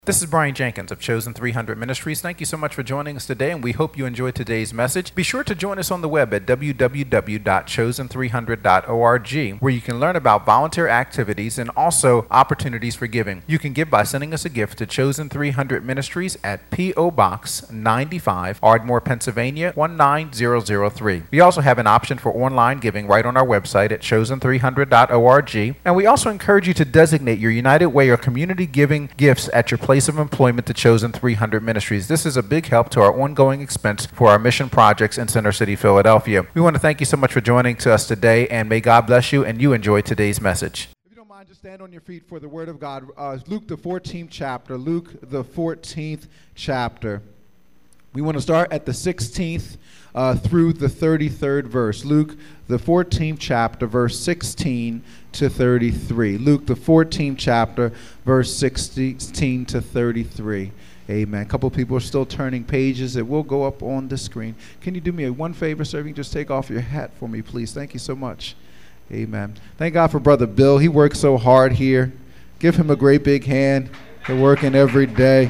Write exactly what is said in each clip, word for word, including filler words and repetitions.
This is Brian Jenkins of Chosen three hundred Ministries. Thank you so much for joining us today, and we hope you enjoyed today's message. Be sure to join us on the web at w w w dot chosen three hundred dot org, where you can learn about volunteer activities and also opportunities for giving. You can give by sending us a gift to Chosen three hundred Ministries at P O. Box ninety-five, Ardmore, Pennsylvania one nine zero zero three. We also have an option for online giving right on our website at chosen three hundred dot org, and we also encourage you to designate your United Way or community giving gifts at your place of employment to Chosen three hundred Ministries. This is a big help to our ongoing expense for our mission projects in Center City, Philadelphia. We want to thank you so much for joining to us today, and may God bless you and you enjoy today's message. If you don't mind, just stand on your feet for the Word of God. Uh, Luke, the fourteenth chapter. Luke, the fourteenth chapter. We want to start at the sixteenth uh, through the thirty-third verse. Luke, the fourteenth chapter, verse sixteen to thirty-three. Luke, the fourteenth chapter, verse sixteen to thirty-three. Amen. A couple people are still turning pages. It will go up on the screen. Can you do me a one favor, sir? You can just take off your hat for me, please. Thank you so much. Amen. Thank God for Brother Bill. He works so hard here. Give him a great big hand. They're working every day.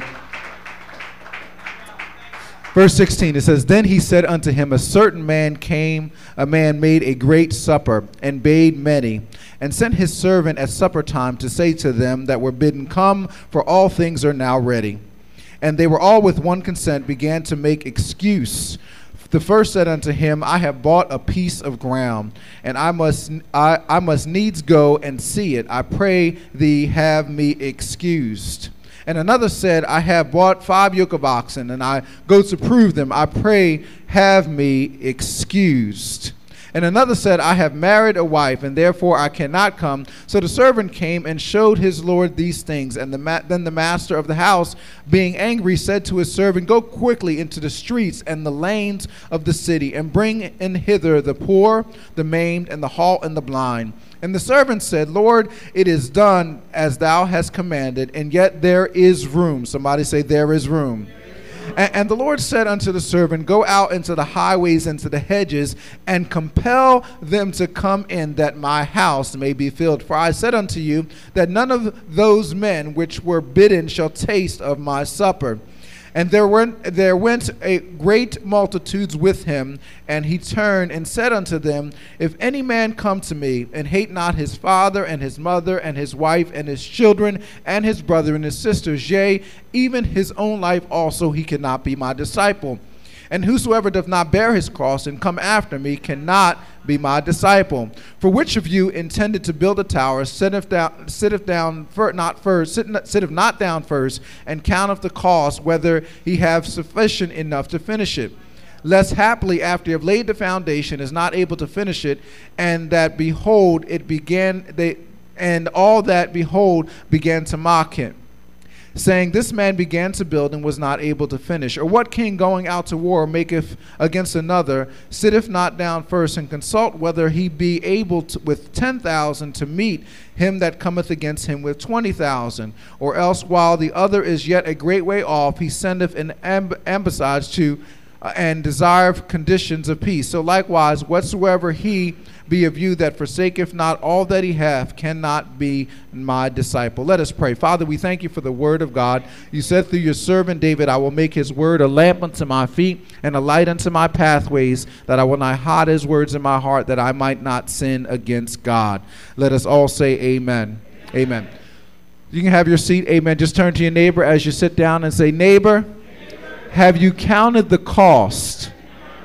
Verse sixteen, it says, Then he said unto him, A certain man came, a man made a great supper, and bade many, and sent his servant at supper time to say to them that were bidden, Come, for all things are now ready. And they were all with one consent began to make excuse. The first said unto him, I have bought a piece of ground, and I must I, I must needs go and see it. I pray thee have me excused. And another said, I have bought five yoke of oxen, and I go to prove them. I pray, have me excused. And another said, I have married a wife, and therefore I cannot come. So the servant came and showed his lord these things. And the ma- then the master of the house, being angry, said to his servant, Go quickly into the streets and the lanes of the city, and bring in hither the poor, the maimed, and the halt, and the blind. And the servant said, Lord, it is done as thou hast commanded, and yet there is room. Somebody say, there is room. And, and the Lord said unto the servant, Go out into the highways and to the hedges, and compel them to come in, that my house may be filled. For I said unto you, that none of those men which were bidden shall taste of my supper. And there went, there went a great multitudes with him, and he turned and said unto them, If any man come to me, and hate not his father, and his mother, and his wife, and his children, and his brother, and his sisters, yea, even his own life also, he cannot be my disciple. And whosoever doth not bear his cross and come after me cannot be my disciple. For which of you intended to build a tower, sitteth down, sitteth down for, not first, sitteth, sitteth not down first, and counteth the cost, whether he have sufficient enough to finish it? Lest haply after you have laid the foundation, is not able to finish it, and that behold, it began they and all that behold began to mock him, saying, This man began to build and was not able to finish. Or what king going out to war maketh against another, sitteth not down first, and consult whether he be able to, with ten thousand to meet him that cometh against him with twenty thousand? Or else while the other is yet a great way off, he sendeth an amb- ambassage to uh, and desireth conditions of peace. So likewise, whatsoever he be of you that forsaketh not all that he hath cannot be my disciple. Let us pray. Father, we thank you for the word of God. You said through your servant David, I will make his word a lamp unto my feet and a light unto my pathways, that I will not hide his words in my heart, that I might not sin against God. Let us all say amen. Amen. Amen. You can have your seat. Amen. Just turn to your neighbor as you sit down and say, Neighbor, neighbor, have you counted the cost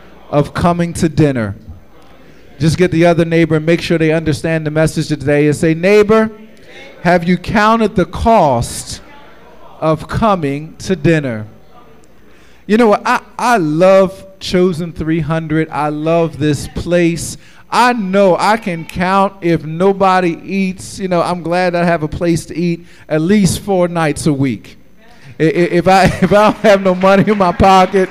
of coming to dinner? Just get the other neighbor and make sure they understand the message today, and say, Neighbor, have you counted the cost of coming to dinner? You know what? I, I love Chosen three hundred. I love this place. I know I can count if nobody eats. You know, I'm glad I have a place to eat at least four nights a week. If I, if I don't have no money in my pocket,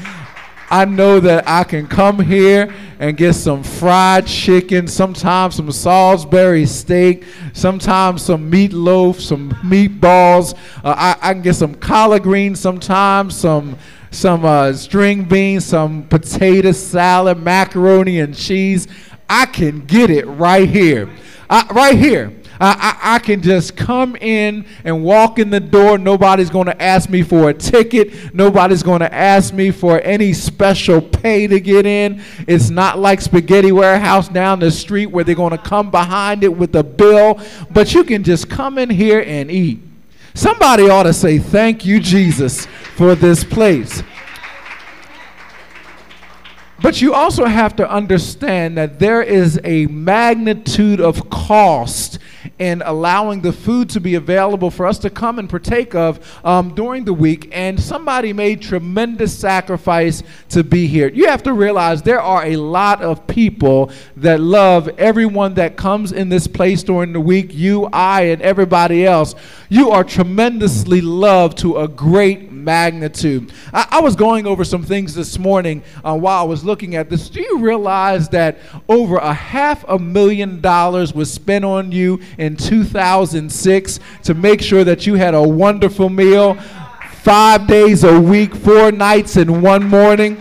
I know that I can come here and get some fried chicken, sometimes some Salisbury steak, sometimes some meatloaf, some meatballs. Uh, I, I can get some collard greens sometimes, some some uh, string beans, some potato salad, macaroni and cheese. I can get it right here. I, right here. I, I, I can just come in and walk in the door. Nobody's going to ask me for a ticket. Nobody's going to ask me for any special pay to get in. It's not like Spaghetti Warehouse down the street where they're going to come behind it with a bill. But you can just come in here and eat. Somebody ought to say, thank you, Jesus, for this place. But you also have to understand that there is a magnitude of cost in allowing the food to be available for us to come and partake of um, during the week. And somebody made tremendous sacrifice to be here. You have to realize there are a lot of people that love everyone that comes in this place during the week. You, I, and everybody else. You are tremendously loved to a great magnitude. I, I was going over some things this morning uh, while I was looking at this. Do you realize that over a half a million dollars was spent on you in two thousand six to make sure that you had a wonderful meal five days a week, four nights and one morning?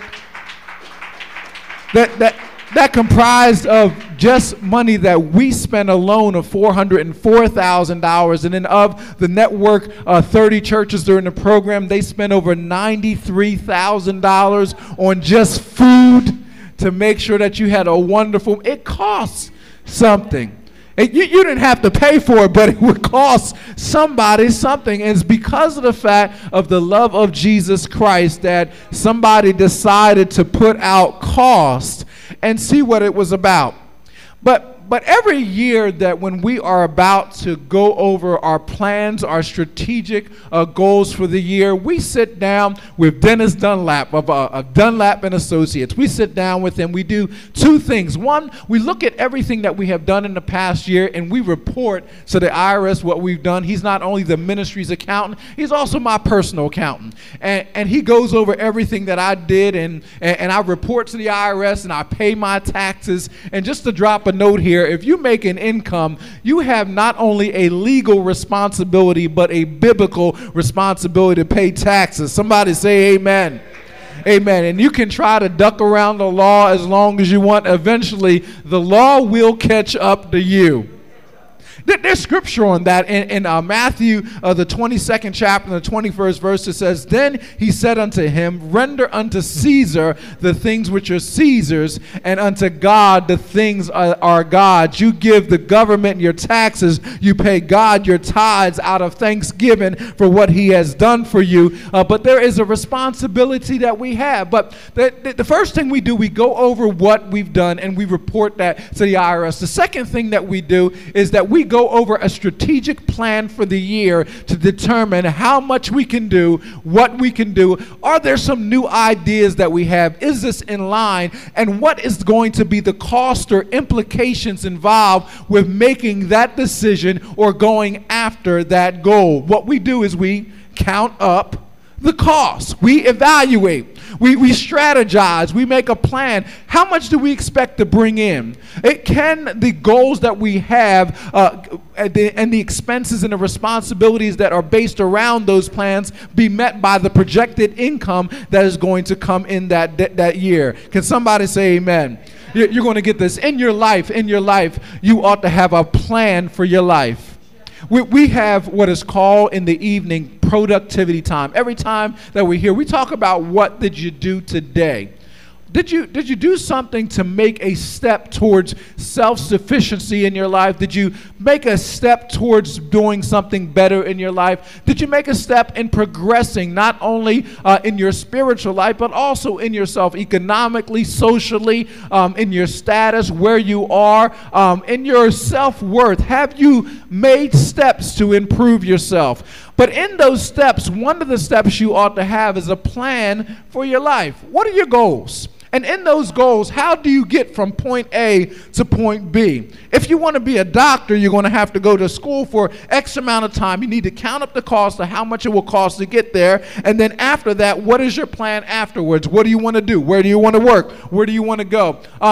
That that that comprised of just money that we spent alone of four hundred four thousand dollars, and then of the network, uh, thirty churches during the program, they spent over ninety-three thousand dollars on just food to make sure that you had a wonderful. It costs something. It, you, you didn't have to pay for it, but it would cost somebody something. And it's because of the fact of the love of Jesus Christ that somebody decided to put out cost and see what it was about. But but every year that when we are about to go over our plans, our strategic uh, goals for the year, we sit down with Dennis Dunlap of, uh, of Dunlap and Associates. We sit down with him. We do two things. One, we look at everything that we have done in the past year, and we report to the I R S what we've done. He's not only the ministry's accountant, he's also my personal accountant. And, and he goes over everything that I did, and, and, and I report to the I R S, and I pay my taxes. And just to drop a note here, if you make an income, you have not only a legal responsibility, but a biblical responsibility to pay taxes. Somebody say amen. Amen. And you can try to duck around the law as long as you want. Eventually, the law will catch up to you. There's scripture on that in, in uh, Matthew, uh, the twenty-second chapter, and the twenty-first verse. It says, "Then he said unto him, Render unto Caesar the things which are Caesar's, and unto God the things are, are God's. You give the government your taxes. You pay God your tithes out of thanksgiving for what he has done for you." Uh, but there is a responsibility that we have. But the, the, the first thing we do, we go over what we've done, and we report that to the I R S. The second thing that we do is that we go over a strategic plan for the year to determine how much we can do, what we can do. Are there some new ideas that we have? Is this in line? And what is going to be the cost or implications involved with making that decision or going after that goal? What we do is we count up the cost. We evaluate. We, we strategize. We make a plan. How much do we expect to bring in? It can the goals that we have uh, and, the, and the expenses and the responsibilities that are based around those plans be met by the projected income that is going to come in that, that, that year? Can somebody say amen? You're going to get this. In your life, in your life, you ought to have a plan for your life. We, we have what is called in the evening productivity time. Every time that we're here, we talk about what did you do today. Did you, did you do something to make a step towards self-sufficiency in your life? Did you make a step towards doing something better in your life? Did you make a step in progressing not only uh, in your spiritual life, but also in yourself, economically, socially, um, in your status, where you are, um, in your self-worth? Have you made steps to improve yourself? But in those steps, one of the steps you ought to have is a plan for your life. What are your goals? And in those goals, how do you get from point A to point B? If you want to be a doctor, you're going to have to go to school for X amount of time. You need to count up the cost of how much it will cost to get there. And then after that, what is your plan afterwards? What do you want to do? Where do you want to work? Where do you want to go? Um,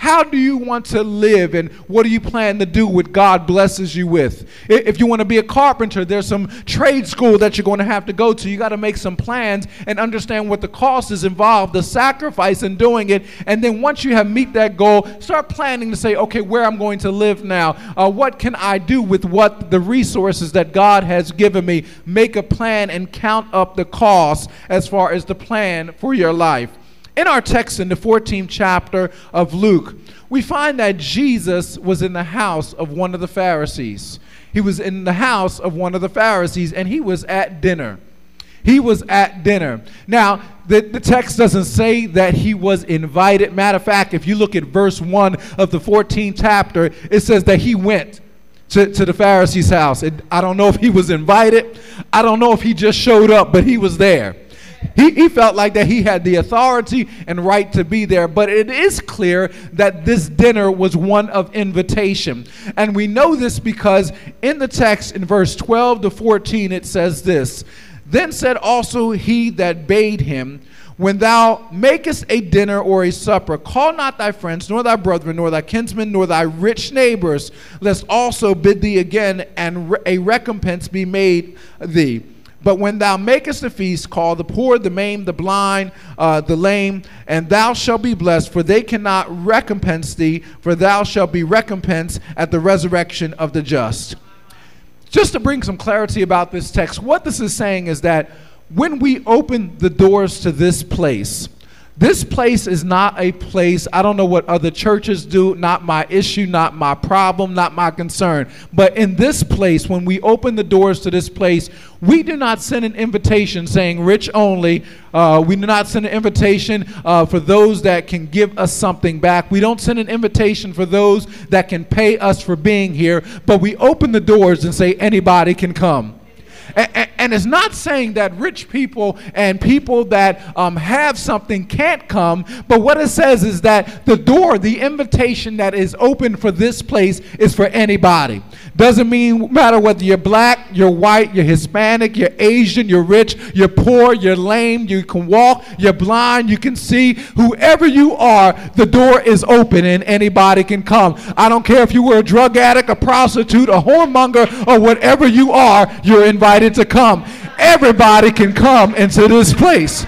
how do you want to live, and what do you plan to do what God blesses you with? If you want to be a carpenter, there's some trade school that you're going to have to go to. You got to make some plans and understand what the cost is involved, the sacrifice in doing it. And then once you have meet that goal, start planning to say, okay, where I'm going to live now. Uh, what can I do with what the resources that God has given me? Make a plan and count up the cost as far as the plan for your life. In our text in the fourteenth chapter of Luke, we find that Jesus was in the house of one of the Pharisees. He was in the house of one of the Pharisees, and he was at dinner. He was at dinner. Now, the, the text doesn't say that he was invited. Matter of fact, if you look at verse one of the fourteenth chapter, it says that he went to, to the Pharisee's house. It, I don't know if he was invited. I don't know if he just showed up, but he was there. He, he felt like that he had the authority and right to be there, but it is clear that this dinner was one of invitation. And we know this because in the text in verse twelve to fourteen, it says this, "Then said also he that bade him, When thou makest a dinner or a supper, call not thy friends, nor thy brethren, nor thy kinsmen, nor thy rich neighbors, lest also bid thee again, and a recompense be made thee. But when thou makest a feast, call the poor, the maimed, the blind, uh, the lame, and thou shalt be blessed, for they cannot recompense thee, for thou shalt be recompensed at the resurrection of the just." Just to bring some clarity about this text, what this is saying is that when we open the doors to this place, this place is not a place, I don't know what other churches do, not my issue, not my problem, not my concern. But in this place, when we open the doors to this place, we do not send an invitation saying rich only. Uh, we do not send an invitation uh, for those that can give us something back. We don't send an invitation for those that can pay us for being here. But we open the doors and say anybody can come. And, and it's not saying that rich people and people that um, have something can't come, but what it says is that the door, the invitation that is open for this place is for anybody. Doesn't mean matter whether you're black, you're white, you're Hispanic, you're Asian, you're rich, you're poor, you're lame, you can walk, you're blind, you can see. Whoever you are, the door is open and anybody can come. I don't care if you were a drug addict, a prostitute, a whoremonger, or whatever you are, you're invited to come. Everybody can come into this place.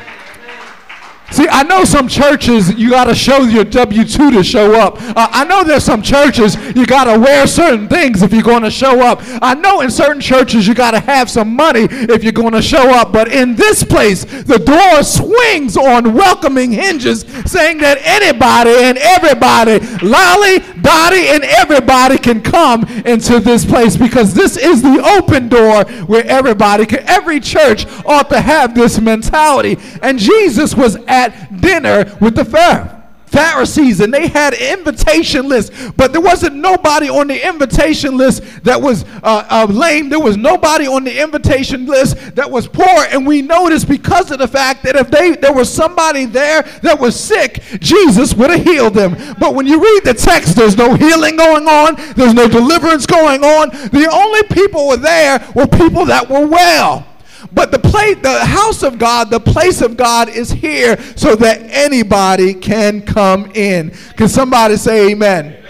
See, I know some churches, you got to show your W two to show up. Uh, I know there's some churches, you got to wear certain things if you're going to show up. I know in certain churches, you got to have some money if you're going to show up. But in this place, the door swings on welcoming hinges, saying that anybody and everybody, Lolly, Dottie, and everybody can come into this place, because this is the open door where everybody can. Every church ought to have this mentality. And Jesus was at at dinner with the Pharisees, and they had an invitation list, but there wasn't nobody on the invitation list that was uh, uh, lame. There was nobody on the invitation list that was poor. And we know this because of the fact that if they there was somebody there that was sick, Jesus would have healed them. But when you read the text, there's no healing going on, there's no deliverance going on. The only people were there were people that were well. But the place, the house of God, the place of God is here so that anybody can come in. Can somebody say amen? Amen.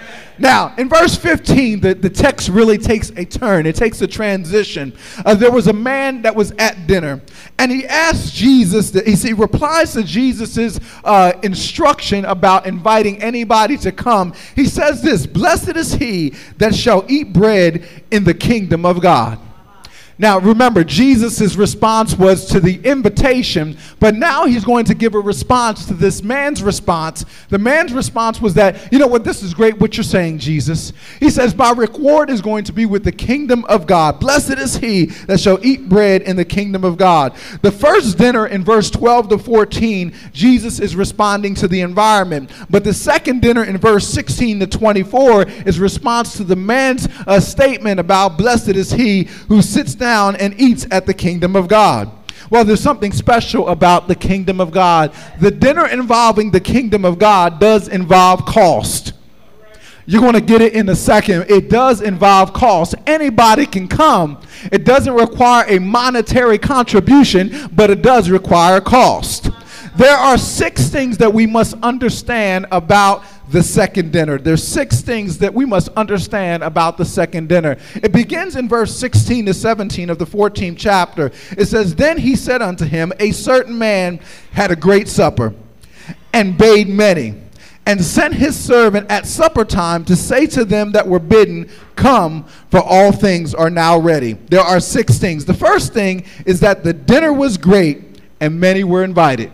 Now, in verse fifteen, the, the text really takes a turn. It takes a transition. Uh, there was a man that was at dinner, and he asked Jesus, that, he, he replies to Jesus' uh, instruction about inviting anybody to come. He says this, "Blessed is he that shall eat bread in the kingdom of God." Now, remember, Jesus' response was to the invitation, but now he's going to give a response to this man's response. The man's response was that, you know what, this is great what you're saying, Jesus. He says, "My reward is going to be with the kingdom of God. Blessed is he that shall eat bread in the kingdom of God." The first dinner in verse twelve to fourteen, Jesus is responding to the environment. But the second dinner in verse sixteen to twenty-four is response to the man's uh, statement about blessed is he who sits down and eats at the kingdom of God. Well, there's something special about the kingdom of God. The dinner involving the kingdom of God does involve cost. You're going to get it in a second. It does involve cost. Anybody can come. It doesn't require a monetary contribution, but it does require cost. There are six things that we must understand about the second dinner. There's six things that we must understand about the second dinner. It begins in verse sixteen to seventeen of the fourteenth chapter. It says, "Then he said unto him, a certain man had a great supper, and bade many, and sent his servant at supper time to say to them that were bidden, Come, for all things are now ready." There are six things. The first thing is that the dinner was great, and many were invited.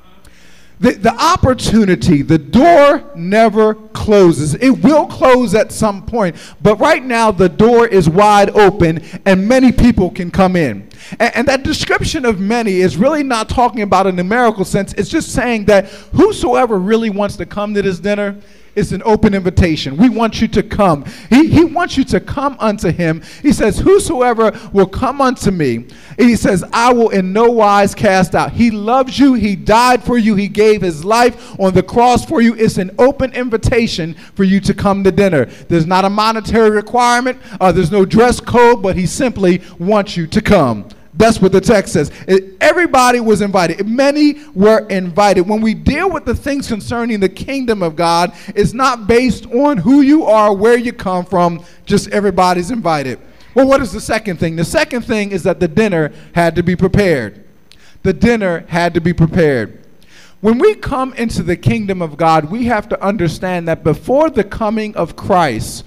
The, the opportunity, the door never closes. It will close at some point, but right now the door is wide open and many people can come in. And, and that description of many is really not talking about a numerical sense. It's just saying that whosoever really wants to come to this dinner, it's an open invitation. We want you to come. He, he wants you to come unto him. He says, whosoever will come unto me, he says, I will in no wise cast out. He loves you. He died for you. He gave his life on the cross for you. It's an open invitation for you to come to dinner. There's not a monetary requirement. Uh, there's no dress code, but he simply wants you to come. That's what the text says. It, everybody was invited. Many were invited. When we deal with the things concerning the kingdom of God, it's not based on who you are, where you come from, just everybody's invited. Well, what is the second thing? The second thing is that the dinner had to be prepared. The dinner had to be prepared. When we come into the kingdom of God, we have to understand that before the coming of Christ,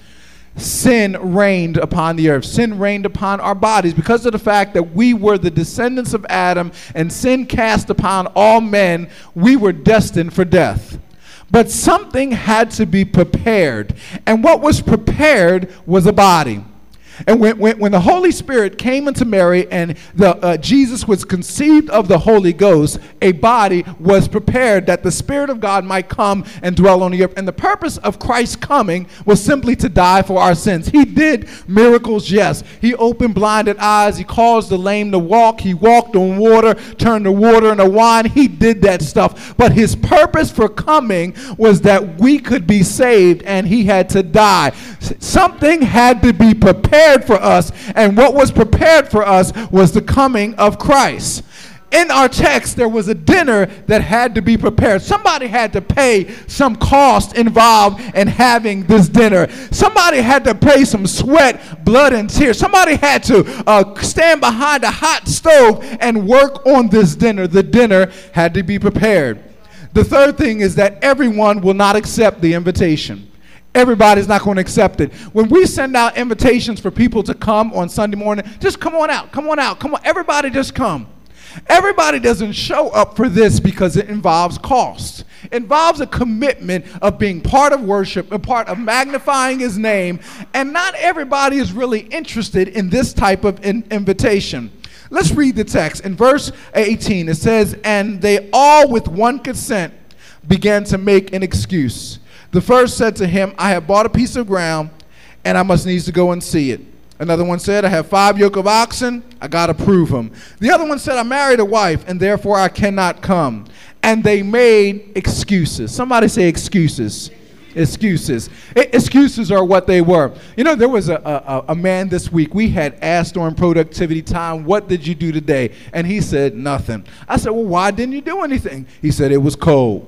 sin reigned upon the earth. Sin reigned upon our bodies because of the fact that we were the descendants of Adam and sin cast upon all men. We were destined for death. But something had to be prepared. And what was prepared was a body. And when, when, when the Holy Spirit came into Mary and the, uh, Jesus was conceived of the Holy Ghost, a body was prepared that the Spirit of God might come and dwell on the earth. And the purpose of Christ's coming was simply to die for our sins. He did miracles, yes. He opened blinded eyes. He caused the lame to walk. He walked on water, turned the water into wine. He did that stuff. But his purpose for coming was that we could be saved, and he had to die. Something had to be prepared for us, and what was prepared for us was the coming of Christ. In our text, there was a dinner that had to be prepared. Somebody had to pay some cost involved in having this dinner. Somebody had to pay some sweat, blood, and tears. Somebody had to uh, stand behind a hot stove and work on this dinner. The dinner had to be prepared. The third thing is that everyone will not accept the invitation. Everybody's not going to accept it. When we send out invitations for people to come on Sunday morning, just come on out, come on out, come on. Everybody just come. Everybody doesn't show up for this because it involves cost. It involves a commitment of being part of worship, a part of magnifying his name, and not everybody is really interested in this type of in- invitation. Let's read the text. In verse eighteen, it says, "And they all with one consent began to make an excuse. The first said to him, I have bought a piece of ground, and I must needs to go and see it. Another one said, I have five yoke of oxen, I got to prove them. The other one said, I married a wife, and therefore I cannot come. And they made excuses." Somebody say excuses. Excuses. I- excuses are what they were. You know, there was a, a, a man this week. We had asked during productivity time, what did you do today? And he said, nothing. I said, well, why didn't you do anything? He said, it was cold.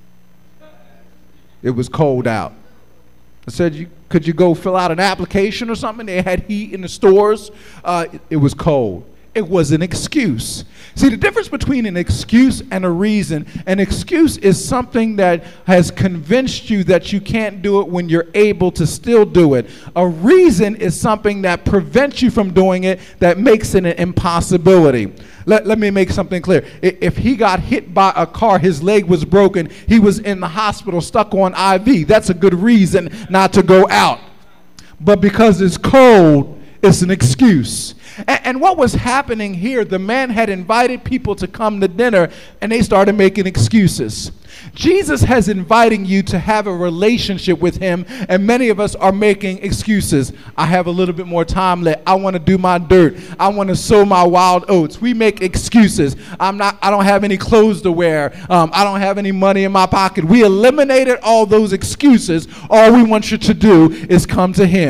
It was cold out. I said, you, could you go fill out an application or something? They had heat in the stores. Uh, it, it was cold. It was an excuse. See, the difference between an excuse and a reason, an excuse is something that has convinced you that you can't do it when you're able to still do it. A reason is something that prevents you from doing it, that makes it an impossibility. Let, let me make something clear. If he got hit by a car, his leg was broken, he was in the hospital stuck on I V, that's a good reason not to go out. But because it's cold, it's an excuse. And, and what was happening here, the man had invited people to come to dinner, and they started making excuses. Jesus has inviting you to have a relationship with him, and many of us are making excuses. I have a little bit more time left. I want to do my dirt. I want to sow my wild oats. We make excuses. I'm not, I don't have any clothes to wear. Um, I don't have any money in my pocket. We eliminated all those excuses. All we want you to do is come to him.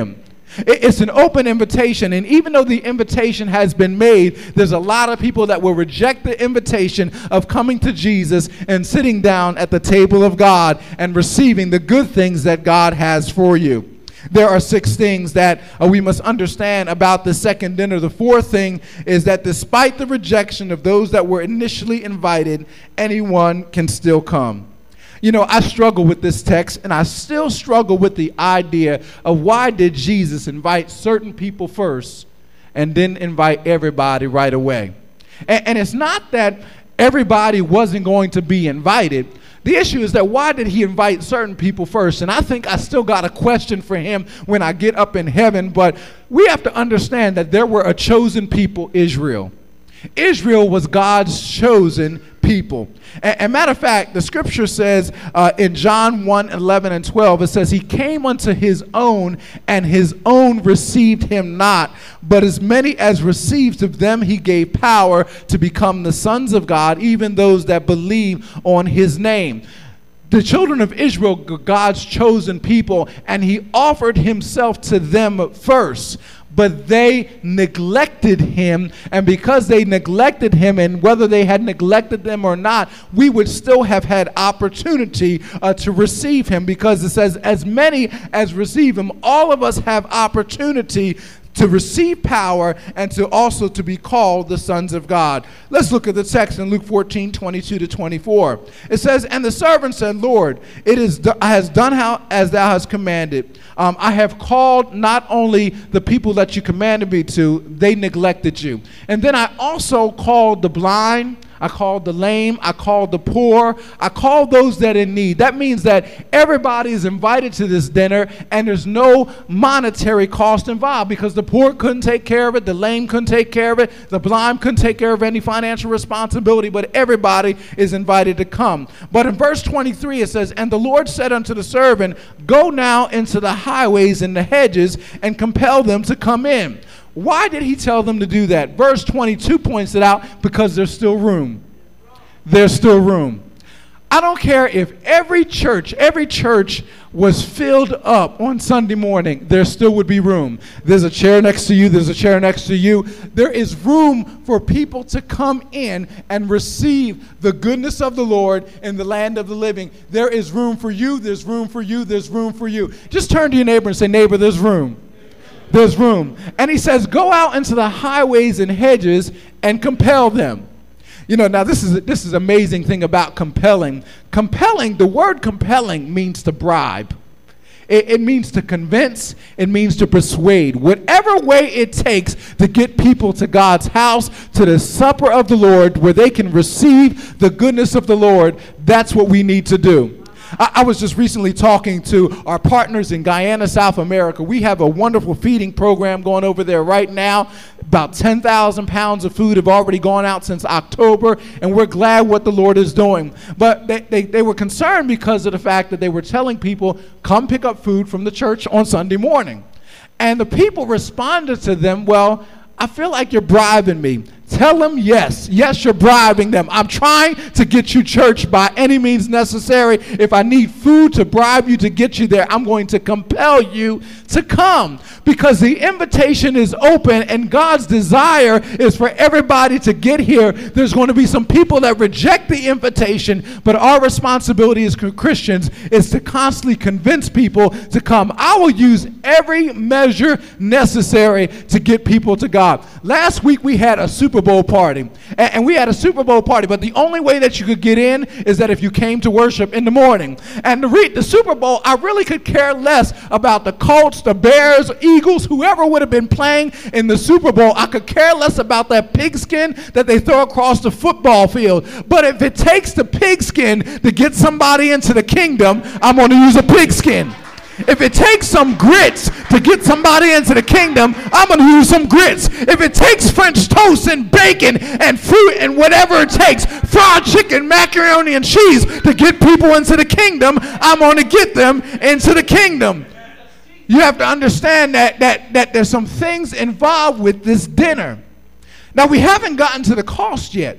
It's an open invitation, and even though the invitation has been made, there's a lot of people that will reject the invitation of coming to Jesus and sitting down at the table of God and receiving the good things that God has for you. There are six things that uh, we must understand about the second dinner. The fourth thing is that despite the rejection of those that were initially invited, anyone can still come. You know, I struggle with this text, and I still struggle with the idea of why did Jesus invite certain people first and then invite everybody right away. And, and it's not that everybody wasn't going to be invited. The issue is that why did he invite certain people first? And I think I still got a question for him when I get up in heaven, but we have to understand that there were a chosen people, Israel. Israel was God's chosen people. And, and matter of fact, the scripture says uh, in John one, eleven and twelve, it says, he came unto his own, and his own received him not. But as many as received of them, he gave power to become the sons of God, even those that believe on his name. The children of Israel, God's chosen people, and he offered himself to them first. But they neglected him, and because they neglected him, and whether they had neglected them or not, we would still have had opportunity uh, to receive him, because it says, as many as receive him, all of us have opportunity to receive power and to also to be called the sons of God. Let's look at the text in Luke fourteen, twenty-two to twenty-four. It says, and the servant said, Lord, it is do- has done how as thou hast commanded. Um, I have called not only the people that you commanded me to, they neglected you. And then I also called the blind, I called the lame, I called the poor, I called those that are in need. That means that everybody is invited to this dinner, and there's no monetary cost involved, because the poor couldn't take care of it, the lame couldn't take care of it, the blind couldn't take care of any financial responsibility, but everybody is invited to come. But in verse twenty-three it says, and the Lord said unto the servant, go now into the highways and the hedges and compel them to come in. Why did he tell them to do that? Verse twenty-two points it out, because there's still room. There's still room. I don't care if every church, every church was filled up on Sunday morning, there still would be room. There's a chair next to you, there's a chair next to you. There is room for people to come in and receive the goodness of the Lord in the land of the living. There is room for you, there's room for you, there's room for you. Just turn to your neighbor and say, neighbor, there's room. There's room. And he says, go out into the highways and hedges and compel them. You know, now this is this is amazing thing about compelling. Compelling, the word compelling means to bribe. It, it means to convince. It means to persuade. Whatever way it takes to get people to God's house, to the supper of the Lord, where they can receive the goodness of the Lord, that's what we need to do. I was just recently talking to our partners in Guyana, South America. We have a wonderful feeding program going over there right now. About ten thousand pounds of food have already gone out since October, and we're glad what the Lord is doing. But they, they, they were concerned because of the fact that they were telling people, come pick up food from the church on Sunday morning. And the people responded to them, well, I feel like you're bribing me. Tell them yes. Yes, you're bribing them. I'm trying to get you church by any means necessary. If I need food to bribe you to get you there, I'm going to compel you to come, because the invitation is open and God's desire is for everybody to get here. There's going to be some people that reject the invitation, but our responsibility as Christians is to constantly convince people to come. I will use every measure necessary to get people to God. Last week we had a Super Bowl party, and, and we had a Super Bowl party, but the only way that you could get in is that if you came to worship in the morning. And to read the Super Bowl, I really could care less about the Colts, the Bears, Eagles, whoever would have been playing in the Super Bowl. I could care less about that pigskin that they throw across the football field. But if it takes the pigskin to get somebody into the kingdom, I'm going to use a pigskin. If it takes some grits to get somebody into the kingdom, I'm going to use some grits. If it takes French toast and bacon and fruit and whatever it takes, fried chicken, macaroni and cheese to get people into the kingdom, I'm going to get them into the kingdom. You have to understand that, that, that there's some things involved with this dinner. Now, we haven't gotten to the cost yet.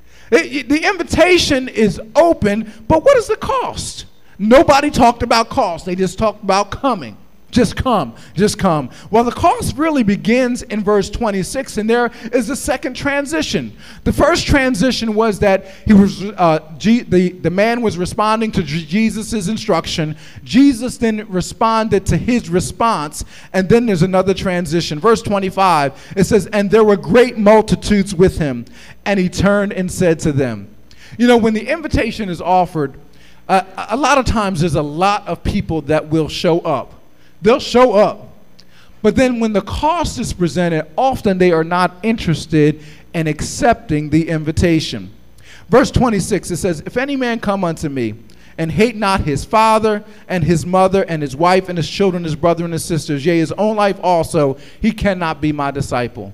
It, the invitation is open, but what is the cost? Nobody talked about cost. They just talked about coming. Just come, just come. Well, the cost really begins in verse twenty-six, and there is the second transition. The first transition was that he was uh, G- the, the man was responding to J- Jesus' instruction. Jesus then responded to his response, and then there's another transition. Verse twenty-five, it says, and there were great multitudes with him, and he turned and said to them. You know, when the invitation is offered, uh, a lot of times there's a lot of people that will show up. They'll show up. But then when the cost is presented, often they are not interested in accepting the invitation. Verse twenty-six, it says, if any man come unto me and hate not his father and his mother and his wife and his children, his brother and his sisters, yea, his own life also, he cannot be my disciple.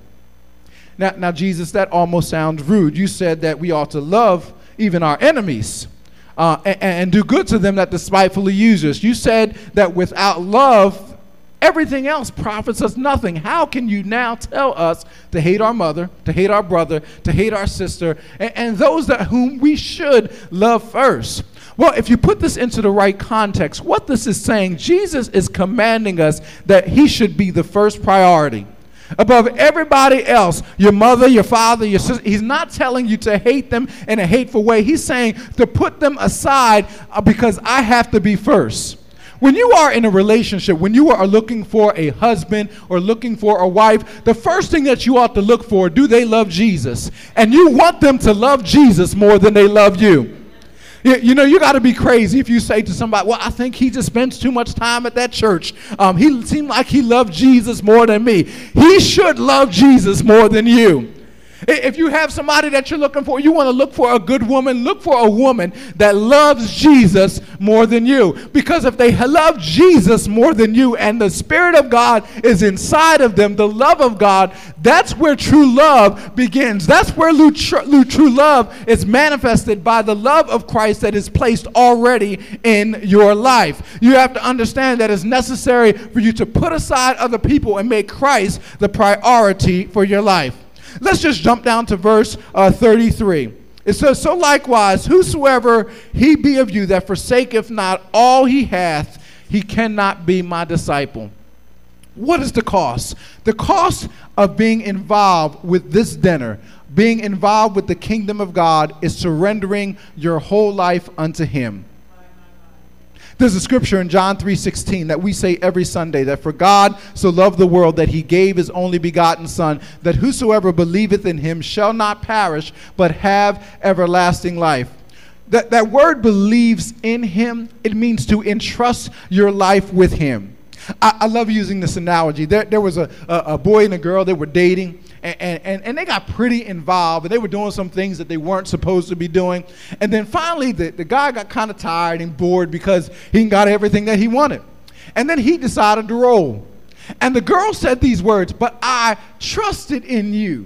Now, now, Jesus, that almost sounds rude. You said that we ought to love even our enemies. Uh, and, and do good to them that despitefully use us. You said that without love, everything else profits us nothing. How can you now tell us to hate our mother, to hate our brother, to hate our sister, and, and those that whom we should love first? Well, if you put this into the right context, what this is saying, Jesus is commanding us that he should be the first priority. Above everybody else, your mother, your father, your sister. He's not telling you to hate them in a hateful way. He's saying to put them aside uh, because I have to be first. When you are in a relationship, when you are looking for a husband or looking for a wife, the first thing that you ought to look for, do they love Jesus? And you want them to love Jesus more than they love you. You, you know, you got to be crazy if you say to somebody, well, I think he just spends too much time at that church. Um, he seemed like he loved Jesus more than me. He should love Jesus more than you. If you have somebody that you're looking for, you want to look for a good woman, look for a woman that loves Jesus more than you. Because if they love Jesus more than you and the Spirit of God is inside of them, the love of God, that's where true love begins. That's where true love is manifested by the love of Christ that is placed already in your life. You have to understand that it's necessary for you to put aside other people and make Christ the priority for your life. Let's just jump down to verse uh, thirty-three. It says, so likewise, whosoever he be of you that forsaketh not all he hath, he cannot be my disciple. What is the cost? The cost of being involved with this dinner, being involved with the kingdom of God, is surrendering your whole life unto him. There's a scripture in John three sixteen that we say every Sunday, that for God so loved the world that he gave his only begotten Son, that whosoever believeth in him shall not perish, but have everlasting life. That, that word believes in him, it means to entrust your life with him. I, I love using this analogy. There, there was a, a, a boy and a girl that were dating. And, and, and they got pretty involved, and they were doing some things that they weren't supposed to be doing. And then finally, the, the guy got kind of tired and bored because he got everything that he wanted. And then he decided to roll. And the girl said these words, but I trusted in you.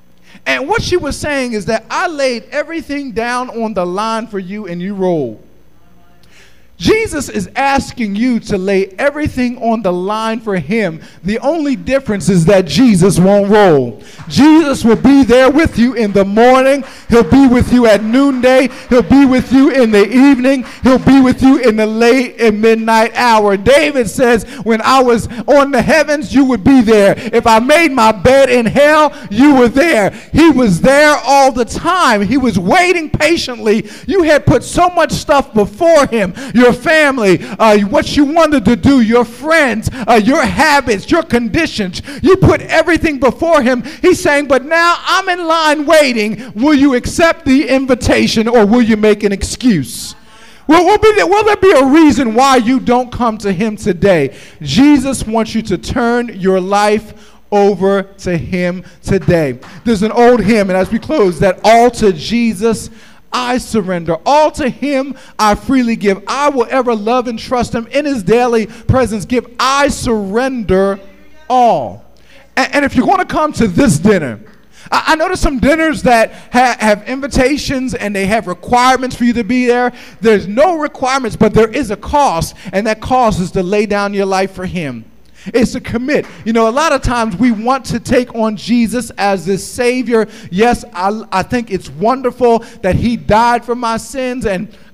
And what she was saying is that I laid everything down on the line for you, and you rolled. Jesus is asking you to lay everything on the line for him. The only difference is that Jesus won't roll. Jesus will be there with you in the morning. He'll be with you at noonday. He'll be with you in the evening. He'll be with you in the late and midnight hour. David says, when I was on the heavens, you would be there. If I made my bed in hell, you were there. He was there all the time. He was waiting patiently. You had put so much stuff before him. Your family, uh, what you wanted to do, your friends, uh, your habits, your conditions. You put everything before him. He's saying, but now I'm in line waiting. Will you accept the invitation, or will you make an excuse? Will, will, be there, will there be a reason why you don't come to him today? Jesus wants you to turn your life over to him today. There's an old hymn, and as we close, that all to Jesus I surrender. All to him I freely give. I will ever love and trust him. In his daily presence give. I surrender all. And, and if you're going to come to this dinner, I, I know there's some dinners that ha- have invitations and they have requirements for you to be there. There's no requirements, but there is a cost, and that cost is to lay down your life for him. It's to commit. You know, a lot of times we want to take on Jesus as this Savior. Yes, I, I think it's wonderful that he died for my sins, and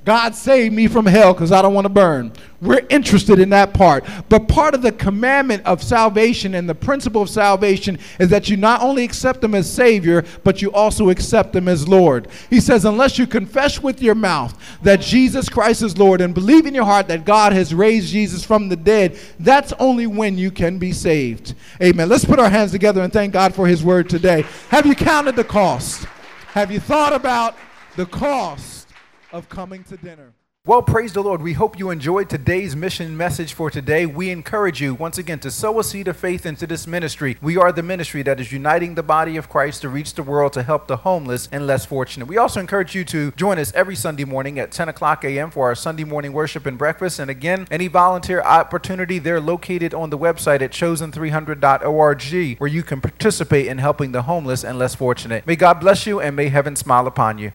God save me from hell because I don't want to burn. We're interested in that part. But part of the commandment of salvation and the principle of salvation is that you not only accept him as Savior, but you also accept him as Lord. He says, unless you confess with your mouth that Jesus Christ is Lord and believe in your heart that God has raised Jesus from the dead, that's only when you can be saved. Amen. Let's put our hands together and thank God for his word today. Have you counted the cost? Have you thought about the cost of coming to dinner? Well, praise the Lord. We hope you enjoyed today's mission message for today. We encourage you once again to sow a seed of faith into this ministry. We are the ministry that is uniting the body of Christ to reach the world to help the homeless and less fortunate. We also encourage you to join us every Sunday morning at ten o'clock a.m. for our Sunday morning worship and breakfast. And again, any volunteer opportunity, they're located on the website at chosen three hundred dot org, where you can participate in helping the homeless and less fortunate. May God bless you and may heaven smile upon you.